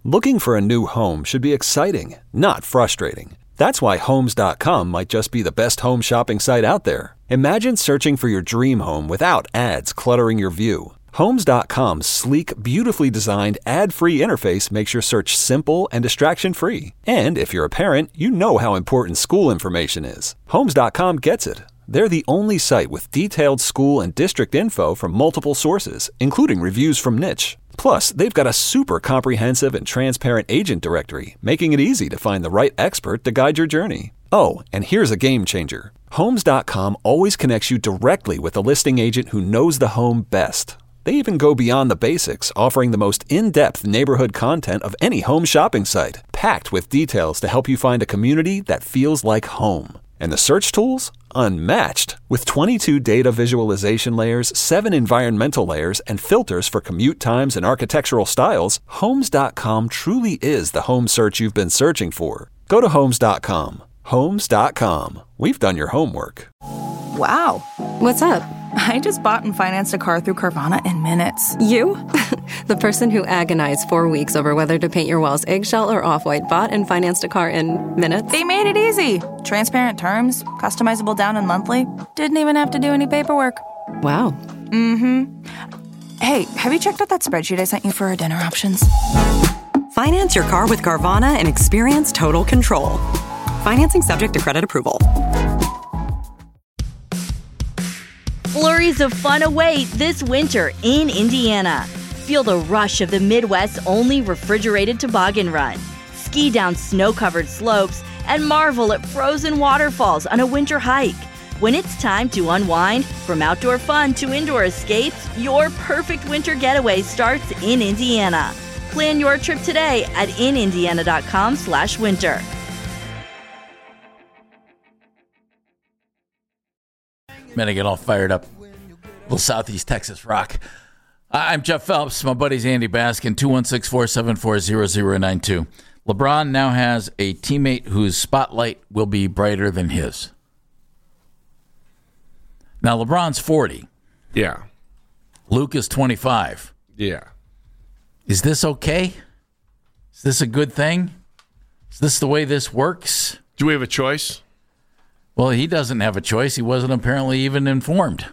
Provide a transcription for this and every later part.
Looking for a new home should be exciting, not frustrating. That's why Homes.com might just be the best home shopping site out there. Imagine searching for your dream home without ads cluttering your view. Homes.com's sleek, beautifully designed, ad-free interface makes your search simple and distraction-free. And if you're a parent, you know how important school information is. Homes.com gets it. They're the only site with detailed school and district info from multiple sources, including reviews from Niche. Plus, they've got a super comprehensive and transparent agent directory, making it easy to find the right expert to guide your journey. Oh, and here's a game changer. Homes.com always connects you directly with a listing agent who knows the home best. They even go beyond the basics, offering the most in-depth neighborhood content of any home shopping site, packed with details to help you find a community that feels like home. And the search tools? Unmatched. With 22 data visualization layers, 7 environmental layers, and filters for commute times and architectural styles, Homes.com truly is the home search you've been searching for. Go to Homes.com. Homes.com. We've done your homework. Wow. What's up? I just bought and financed a car through Carvana in minutes. You? The person who agonized 4 weeks over whether to paint your walls eggshell or off-white bought and financed a car in minutes? They made it easy. Transparent terms, customizable down and monthly. Didn't even have to do any paperwork. Wow. Mm-hmm. Hey, have you checked out that spreadsheet I sent you for our dinner options? Finance your car with Carvana and experience total control. Financing subject to credit approval. Flurries of fun await this winter in Indiana. Feel the rush of the Midwest's only refrigerated toboggan run. Ski down snow-covered slopes and marvel at frozen waterfalls on a winter hike. When it's time to unwind, from outdoor fun to indoor escapes, your perfect winter getaway starts in Indiana. Plan your trip today at inindiana.com/winter. Man, I get all fired up. A little Southeast Texas rock. I'm Jeff Phelps. My buddy's Andy Baskin, 216-474-0092. LeBron now has a teammate whose spotlight will be brighter than his. Now, LeBron's 40. Yeah. Luke is 25. Yeah. Is this okay? Is this a good thing? Is this the way this works? Do we have a choice? Well, he doesn't have a choice. He wasn't apparently even informed.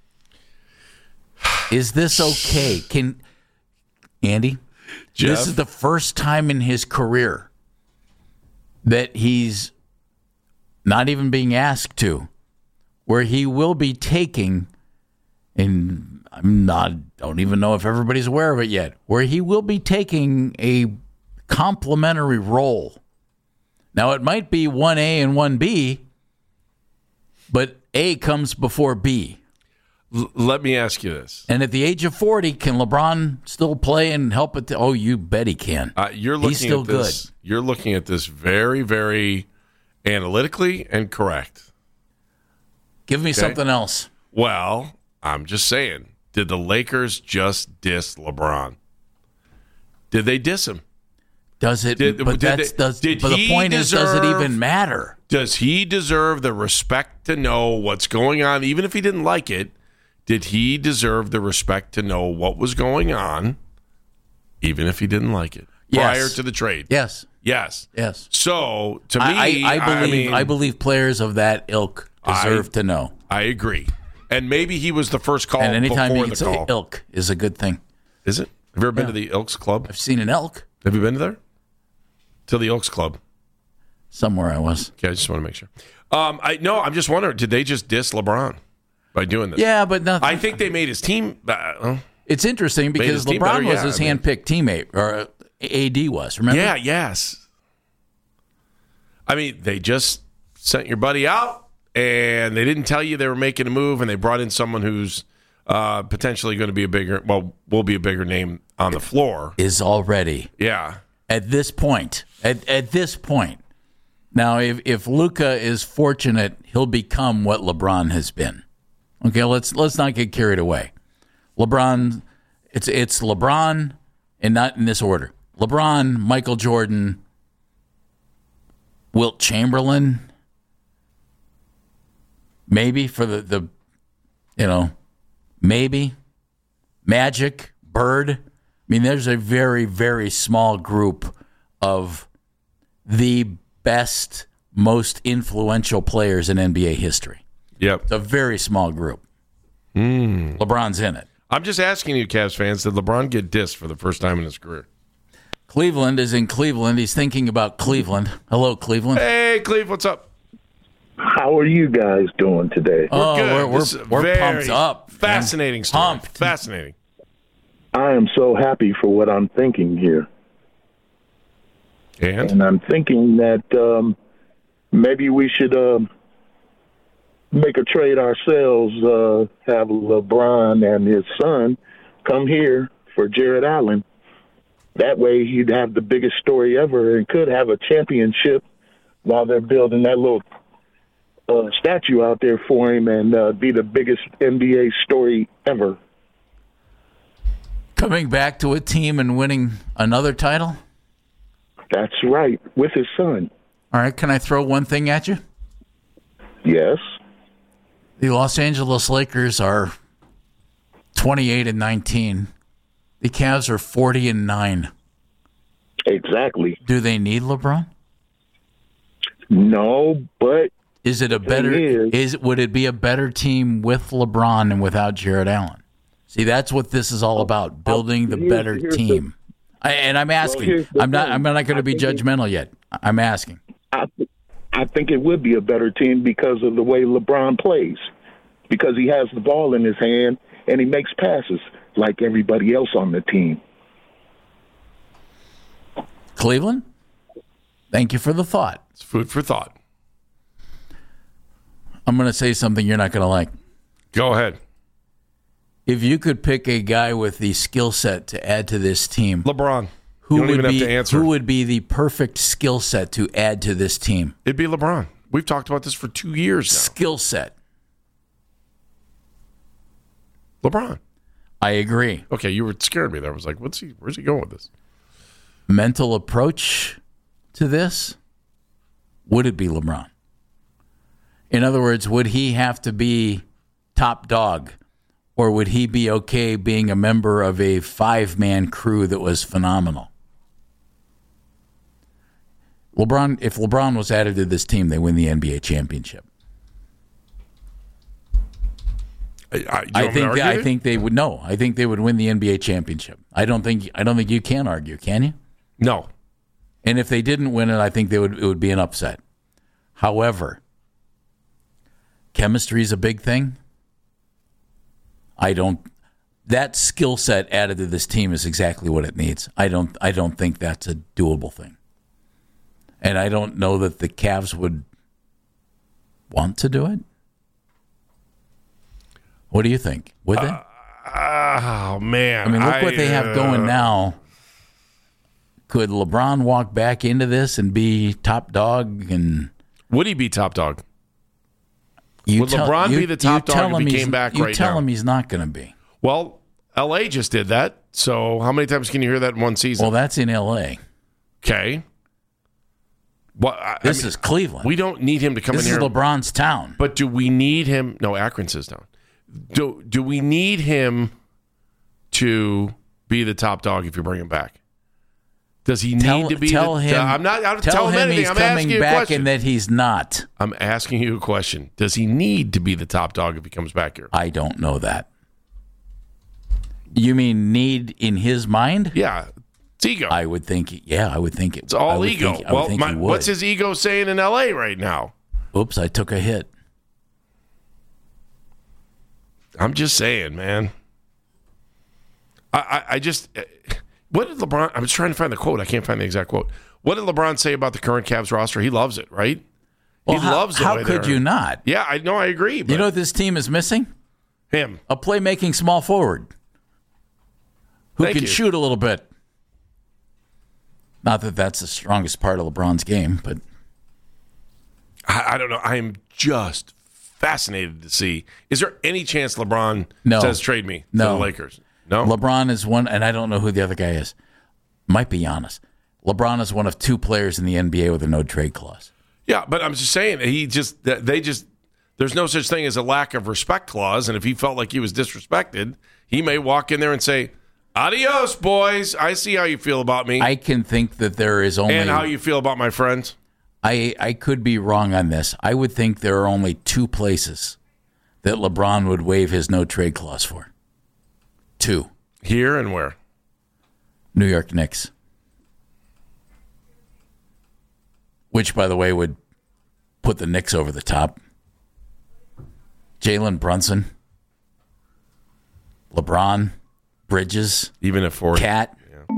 Is this okay? Can Andy? Jeff? This is the first time in his career that he's not even being asked to, where he will be taking, and don't even know if everybody's aware of it yet, where he will be taking a complimentary role. Now, it might be 1A and 1B, but A comes before B. Let me ask you this. And at the age of 40, can LeBron still play and help it? Oh, you bet he can. He's still good. You're looking at this very, very analytically and correct. Give me something else. Well, I'm just saying, did the Lakers just diss LeBron? Did they diss him? Does it? But the point is, does it even matter? Does he deserve the respect to know what's going on, even if he didn't like it? Did he deserve the respect to know what was going on, even if he didn't like it, prior to the trade? Yes. Yes. Yes. So, to me, I believe players of that ilk deserve to know. I agree. And maybe he was the first call and anytime before you the can call. Say ilk is a good thing. Is it? Have you ever been to the Elks Club? I've seen an elk. Have you been there? To the Elks Club? Somewhere I was. Okay, I just want to make sure. I'm just wondering, did they just diss LeBron by doing this? Yeah, but nothing. I think they made his team. It's interesting because LeBron was his handpicked teammate, or AD was. Remember? Yeah. Yes. I mean, they just sent your buddy out, and they didn't tell you they were making a move, and they brought in someone who's potentially going to be will be a bigger name on the floor. Is already. Yeah. At this point. At this point. Now, if Luka is fortunate, he'll become what LeBron has been. Okay, let's not get carried away. LeBron, it's LeBron, and not in this order. LeBron, Michael Jordan, Wilt Chamberlain, maybe for the maybe Magic, Bird, mean, there's a very, very small group of the best, most influential players in NBA history. Yep. It's a very small group. LeBron's in it. I'm just asking you, Cavs fans, did LeBron get dissed for the first time in his career? Cleveland is in Cleveland. He's thinking about Cleveland. Hello, Cleveland. Hey, Cleve, what's up? How are you guys doing today? Oh, Good. we're pumped up. Fascinating story. Pumped. Fascinating. I am so happy for what I'm thinking here. And I'm thinking that maybe we should make a trade ourselves, have LeBron and his son come here for Jared Allen. That way he'd have the biggest story ever and could have a championship while they're building that little statue out there for him and be the biggest NBA story ever. Coming back to a team and winning another title? That's right, with his son. All right, can I throw one thing at you? Yes. The Los Angeles Lakers are 28-19. The Cavs are 40-9. Exactly. Do they need LeBron? No, but is it a better? Would it be a better team with LeBron and without Jared Allen? See, that's what this is all about: building the better team. I'm asking. I'm not going to be judgmental yet. I'm asking. I think it would be a better team because of the way LeBron plays, because he has the ball in his hand and he makes passes like everybody else on the team. Cleveland, thank you for the thought. It's food for thought. I'm going to say something you're not going to like. Go ahead. If you could pick a guy with the skill set to add to this team, LeBron. You don't even have to answer. Who would be the perfect skill set to add to this team? It'd be LeBron. We've talked about this for 2 years now. Skill set. LeBron. I agree. Okay, you were scared me there. I was like, where's he going with this? Mental approach to this? Would it be LeBron? In other words, would he have to be top dog? Or would he be okay being a member of a 5-man crew that was phenomenal? If LeBron was added to this team, they win the NBA championship. I think they would. No, I think they would win the NBA championship. I don't think you can argue, can you? No. And if they didn't win it, I think it would be an upset. However, chemistry is a big thing. That skill set added to this team is exactly what it needs. I don't think that's a doable thing. And I don't know that the Cavs would want to do it. What do you think? Would they? Oh, man. I mean, look what they have going now. Could LeBron walk back into this and be top dog? And would he be top dog? Would LeBron be the top dog if he came back right now? You tell him he's not going to be. Well, L.A. just did that. So how many times can you hear that in one season? Well, that's in L.A. Okay. This is Cleveland. We don't need him to come in here. This is LeBron's town. But do we need him? No, Akron's his town. Do we need him to be the top dog if you bring him back? Does he need to be? Tell him. I'm not tell him anything. He's I'm coming asking you a back question. and that he's not. I'm asking you a question. Does he need to be the top dog if he comes back here? I don't know that. You mean need in his mind? Yeah, it's ego. I would think. Yeah, I would think it. It's all ego. What's his ego saying in L.A. right now? Oops, I took a hit. I'm just saying, man. I just. What did LeBron? I was trying to find the quote. I can't find the exact quote. What did LeBron say about the current Cavs roster? He loves it, right? Well, he loves it. How could you not? Yeah, I know. I agree. But you know what this team is missing? Him. A playmaking small forward who can shoot a little bit. Not that that's the strongest part of LeBron's game, but I don't know. I am just fascinated to see. Is there any chance LeBron says trade me to the Lakers? No. LeBron is one, and I don't know who the other guy is. Might be Giannis. LeBron is one of 2 players in the NBA with a no trade clause. Yeah, but I'm just saying there's no such thing as a lack of respect clause, and if he felt like he was disrespected, he may walk in there and say, Adios, boys. I see how you feel about me. I can think that there is only... And how you feel about my friends. I could be wrong on this. I would think there are only 2 places that LeBron would waive his no-trade clause for. 2. Here and where? New York Knicks. Which, by the way, would put the Knicks over the top. Jalen Brunson, LeBron, Bridges, even at 40. Cat.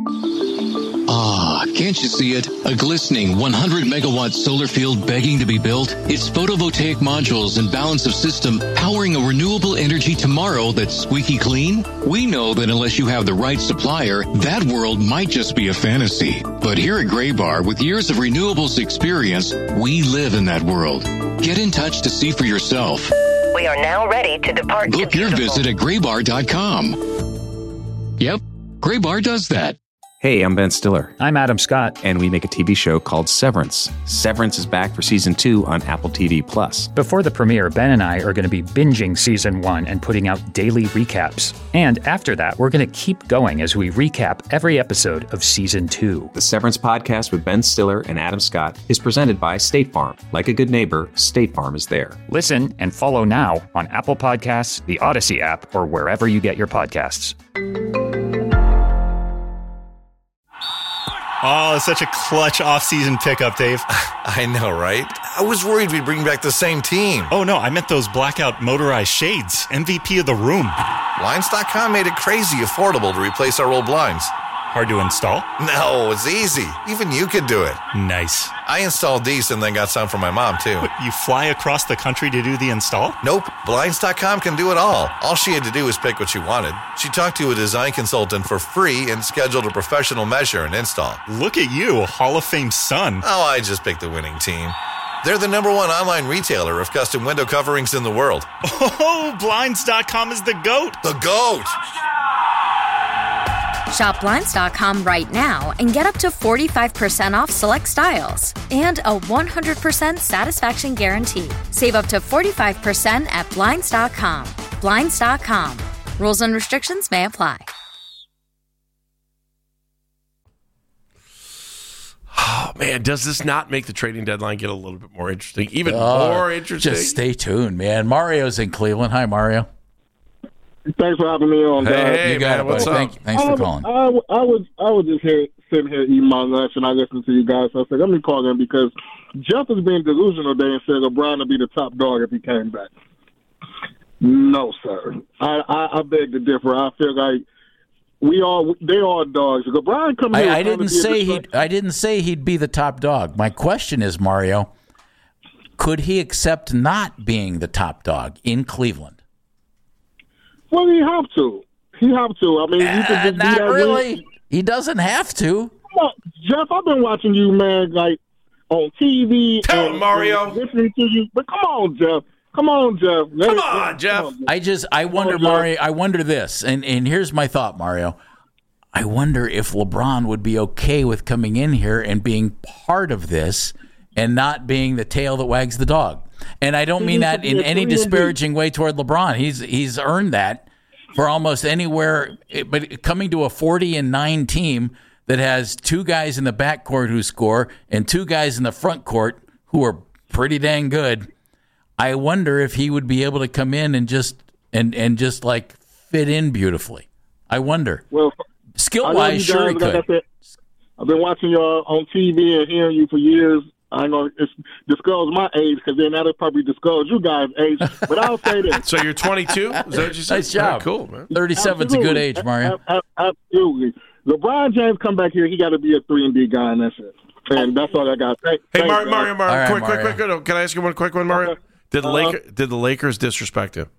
Ah, can't you see it? A glistening 100-megawatt solar field begging to be built? Its photovoltaic modules and balance of system powering a renewable energy tomorrow that's squeaky clean? We know that unless you have the right supplier, that world might just be a fantasy. But here at Graybar, with years of renewables experience, we live in that world. Get in touch to see for yourself. We are now ready to depart. Book your visit at graybar.com. Yep, Graybar does that. Hey, I'm Ben Stiller. I'm Adam Scott. And we make a TV show called Severance. Severance is back for Season 2 on Apple TV+. Before the premiere, Ben and I are going to be binging Season 1 and putting out daily recaps. And after that, we're going to keep going as we recap every episode of Season 2. The Severance podcast with Ben Stiller and Adam Scott is presented by State Farm. Like a good neighbor, State Farm is there. Listen and follow now on Apple Podcasts, the Odyssey app, or wherever you get your podcasts. Oh, such a clutch off-season pickup, Dave. I know, right? I was worried we'd bring back the same team. Oh, no, I meant those blackout motorized shades. MVP of the room. Blinds.com made it crazy affordable to replace our old blinds. Hard to install? No, it's easy. Even you could do it. Nice. I installed these and then got some for my mom, too. What, you fly across the country to do the install? Nope. Blinds.com can do it all. All she had to do was pick what she wanted. She talked to a design consultant for free and scheduled a professional measure and install. Look at you, Hall of Fame son. Oh, I just picked the winning team. They're the #1 online retailer of custom window coverings in the world. Oh, Blinds.com is the GOAT. The GOAT! Shop Blinds.com right now and get up to 45% off select styles and a 100% satisfaction guarantee. Save up to 45% at Blinds.com. Blinds.com. Rules and restrictions may apply. Oh, man, does this not make the trading deadline get a little bit more interesting? Even more interesting? Just stay tuned, man. Mario's in Cleveland. Hi, Mario. Thanks for having me on, guys. Hey, you got it, what's buddy. up? Thanks for calling. I was just sitting here eating my lunch, and I listened to you guys. So I said, let me call in because Jeff is being delusional today and said LeBron would be the top dog if he came back. No, sir. I beg to differ. I feel like they are dogs. LeBron coming here. I didn't say he'd be the top dog. My question is, Mario, could he accept not being the top dog in Cleveland? Well, he have to. I mean, you can just not do that really. He doesn't have to. Come on, Jeff, I've been watching you, man, like on TV. Tell him, Mario. And listening to you. But come on, Jeff. Come on, Jeff. I wonder, Mario. I wonder this, and here's my thought, Mario. I wonder if LeBron would be okay with coming in here and being part of this and not being the tail that wags the dog. And I don't mean that in any disparaging way toward LeBron. He's earned that for almost anywhere. But coming to a 40-9 team that has 2 guys in the backcourt who score and 2 guys in the front court who are pretty dang good, I wonder if he would be able to come in and just like fit in beautifully. I wonder. Well, skill-wise, sure he could. I've been watching you on TV and hearing you for years. I know it's disclose my age because then that'll probably disclose you guys' age. But I'll say this. So you're 22? Is that what you said? Nice job. Cool, man. 37's a good age, Mario. Absolutely. LeBron James come back here, he got to be a 3-and-D guy, and that's it. And that's all I got. Hey, Mario, right, quick. Mario. Can I ask you one quick one, Mario? Did the Lakers disrespect him?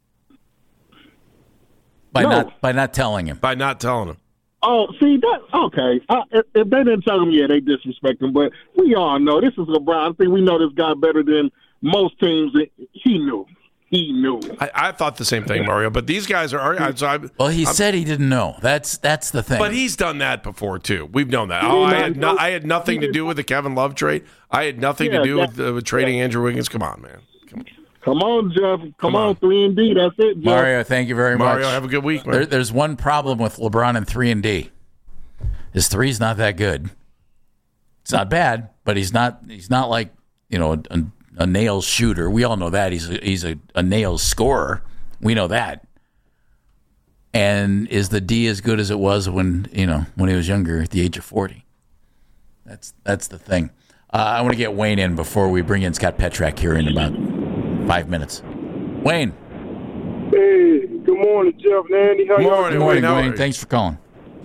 By not telling him. By not telling him. Oh, see, that okay. If they didn't tell him, yeah, they disrespect him. But we all know this is LeBron. I think we know this guy better than most teams. He knew. I thought the same thing, Mario. But these guys are. He said he didn't know. That's the thing. But he's done that before too. We've known that. I had nothing to do with the Kevin Love trade. I had nothing to do with trading Andrew Wiggins. Come on, man. Come on, Jeff. Come on, 3-and-D. That's it, Jeff. Mario, thank you very much. Mario, have a good week, man. There's one problem with LeBron and 3-and-D. His three's not that good. It's not bad, but he's not like, a nails shooter. We all know that. He's a nails scorer. We know that. And is the D as good as it was when he was younger at the age of 40? That's the thing. I want to get Wayne in before we bring in Scott Petrak here in about 5 minutes. Wayne. Hey, good morning, Jeff and Andy. Good morning, Wayne. Thanks for calling.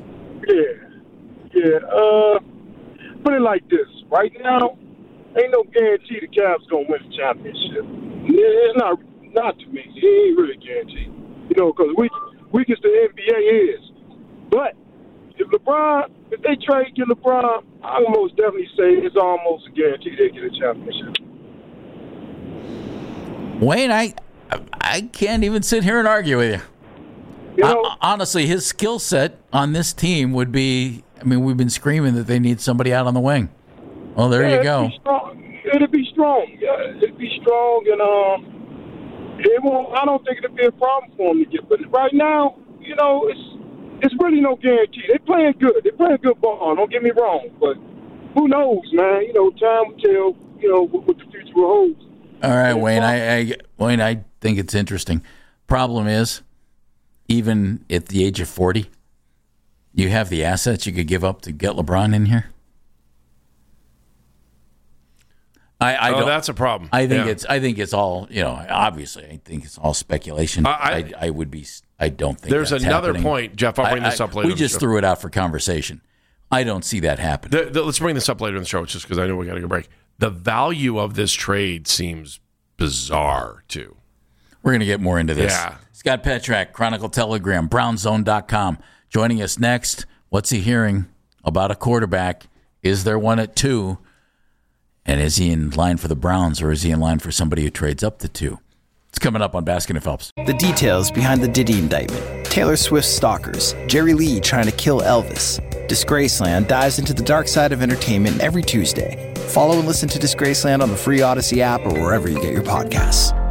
Yeah. Put it like this. Right now, ain't no guarantee the Cavs going to win the championship. It's not to me. It ain't really guaranteed. Because weak as the NBA is. But if they trade get LeBron, I would most definitely say it's almost a guarantee they get a championship. Wayne, I can't even sit here and argue with you. Honestly, his skill set on this team would be, we've been screaming that they need somebody out on the wing. Well, there you go. It'd be strong. Yeah, it'd be strong, and it won't. I don't think it'd be a problem for him to get. But right now, it's really no guarantee. They're playing good. They're playing good ball. Don't get me wrong, but who knows, man? Time will tell. What the future holds. All right, Wayne. I think it's interesting. Problem is, even at the age of 40, you have the assets you could give up to get LeBron in here. That's a problem. I think it's all, obviously I think it's all speculation. I don't think there's that's another happening. Point, Jeff. I'll bring this up later. We just threw it out for conversation. I don't see that happening. Let's bring this up later in the show, just because I know we got to go break. The value of this trade seems bizarre too. We're going to get more into this. Yeah. Scott Petrak, Chronicle Telegram, BrownZone.com. Joining us next. What's he hearing about a quarterback? Is there one at 2? And is he in line for the Browns, or is he in line for somebody who trades up to 2? It's coming up on Baskin and Phelps. The details behind the Diddy indictment. Taylor Swift's stalkers. Jerry Lee trying to kill Elvis. Disgraceland dives into the dark side of entertainment every Tuesday. Follow and listen to Disgraceland on the free Odyssey app or wherever you get your podcasts.